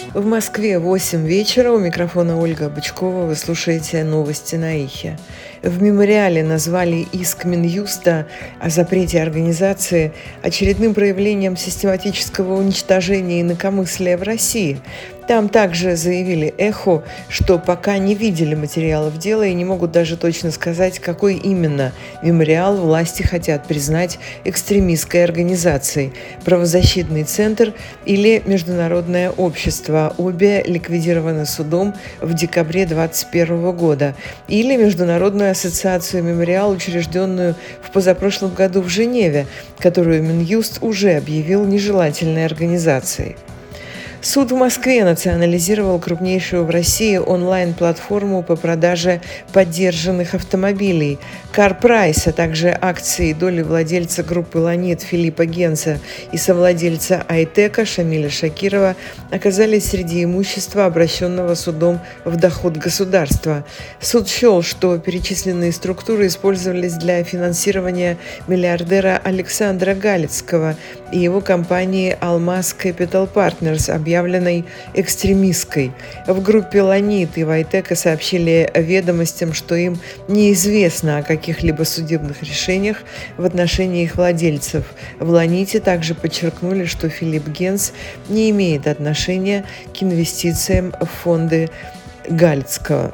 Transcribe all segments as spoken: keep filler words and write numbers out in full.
В Москве восемь вечера. У микрофона Ольга Бычкова. Вы слушаете новости на Эхе. В мемориале назвали иск Минюста о запрете организации очередным проявлением систематического уничтожения инакомыслия в России. Там также заявили «Эхо», что пока не видели материалов дела и не могут даже точно сказать, какой именно мемориал власти хотят признать экстремистской организацией – правозащитный центр или международное общество. Обе ликвидированы судом в декабре две тысячи двадцать первого года. Или Международную ассоциацию «Мемориал», учрежденную в позапрошлом году в Женеве, которую Минюст уже объявил нежелательной организацией. Суд в Москве национализировал крупнейшую в России онлайн-платформу по продаже подержанных автомобилей CarPrice, а также акции и доли владельца группы «Ланит» Филиппа Генца и совладельца Айтека Шамиля Шакирова оказались среди имущества, обращенного судом в доход государства. Суд счел, что перечисленные структуры использовались для финансирования миллиардера Александра Галицкого и его компании «Алмаз Capital Partners», объявленной экстремистской. В группе «Ланит» и Айтека сообщили ведомостям, что им неизвестно о каких-либо судебных решениях в отношении их владельцев. В «Ланите» также подчеркнули, что Филипп Генц не имеет отношения к инвестициям в фонды Галицкого.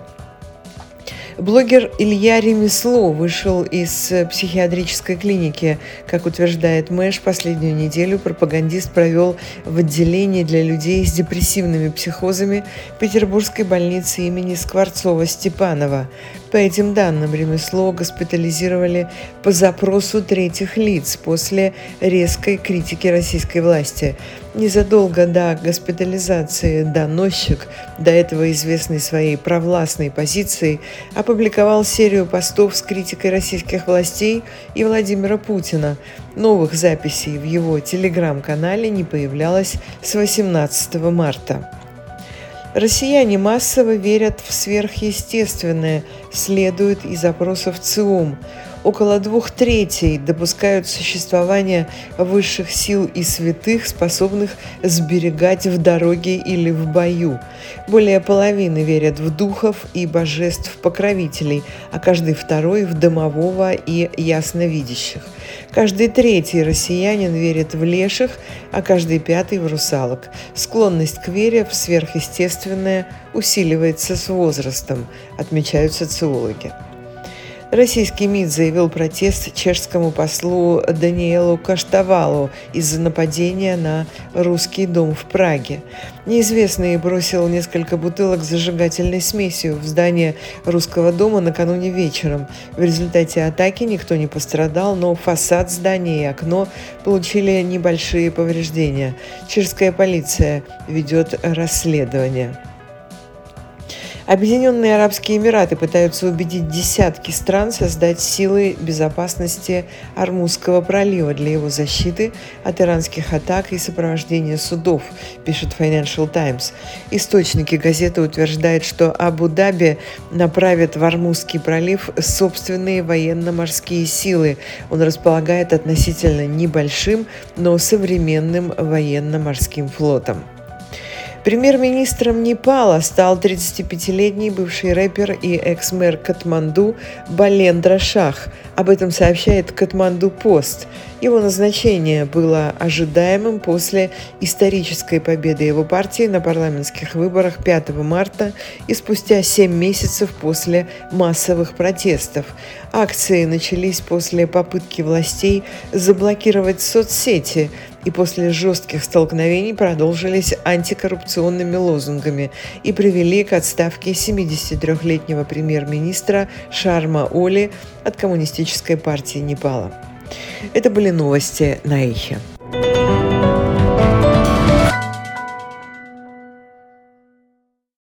Блогер Илья Ремесло вышел из психиатрической клиники. Как утверждает Мэш, последнюю неделю пропагандист провел в отделении для людей с депрессивными психозами Петербургской больницы имени Скворцова-Степанова. По этим данным, Ремесло госпитализировали по запросу третьих лиц после резкой критики российской власти. Незадолго до госпитализации доносчик, до этого известный своей провластной позицией, опубликовал серию постов с критикой российских властей и Владимира Путина. Новых записей в его телеграм-канале не появлялось с восемнадцатого марта. Россияне массово верят в сверхъестественное, следует из опросов ЦИОМ. Около двух третей допускают существование высших сил и святых, способных сберегать в дороге или в бою. Более половины верят в духов и божеств-покровителей, а каждый второй – в домового и ясновидящих. Каждый третий россиянин верит в леших, а каждый пятый – в русалок. Склонность к вере в сверхъестественное усиливается с возрастом, отмечают социологи. Российский МИД заявил протест чешскому послу Даниэлу Каштавалу из-за нападения на русский дом в Праге. Неизвестный бросил несколько бутылок с зажигательной смесью в здание русского дома накануне вечером. В результате атаки никто не пострадал, но фасад здания и окно получили небольшие повреждения. Чешская полиция ведет расследование. Объединенные Арабские Эмираты пытаются убедить десятки стран создать силы безопасности Ормузского пролива для его защиты от иранских атак и сопровождения судов, пишет Financial Times. Источники газеты утверждают, что Абу-Даби направит в Ормузский пролив собственные военно-морские силы. Он располагает относительно небольшим, но современным военно-морским флотом. Премьер-министром Непала стал тридцатипятилетний бывший рэпер и экс-мэр Катманду Балендра Шах. Об этом сообщает Катманду Пост. Его назначение было ожидаемым после исторической победы его партии на парламентских выборах пятого марта и спустя семь месяцев после массовых протестов. Акции начались после попытки властей заблокировать соцсети и после жестких столкновений продолжились антикоррупционными лозунгами и привели к отставке семидесятитрёхлетнего премьер-министра Шарма Оли от Коммунистической партии Непала. Это были новости на Эхе.